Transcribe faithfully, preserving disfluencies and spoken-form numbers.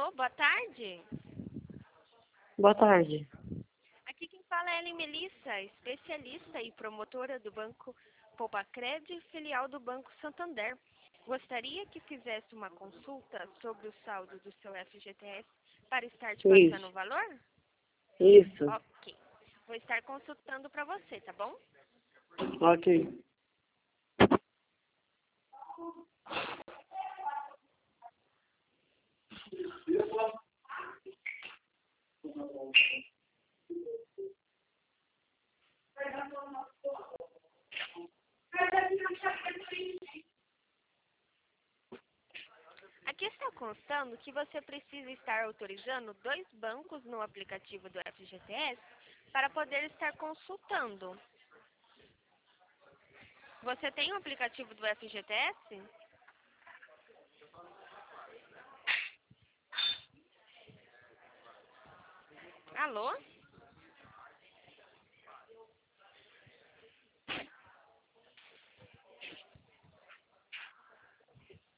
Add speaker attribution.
Speaker 1: Alô, boa tarde.
Speaker 2: Boa tarde.
Speaker 1: Aqui quem fala é Ellen Melissa, especialista e promotora do Banco Poupacred, filial do Banco Santander. Gostaria que fizesse uma consulta sobre o saldo do seu F G T S para estar te passando o valor?
Speaker 2: Isso.
Speaker 1: Ok. Vou estar consultando para você, tá bom?
Speaker 2: Ok.
Speaker 1: Aqui está constando que você precisa estar autorizando dois bancos no aplicativo do F G T S para poder estar consultando. Você tem o aplicativo do F G T S? Alô?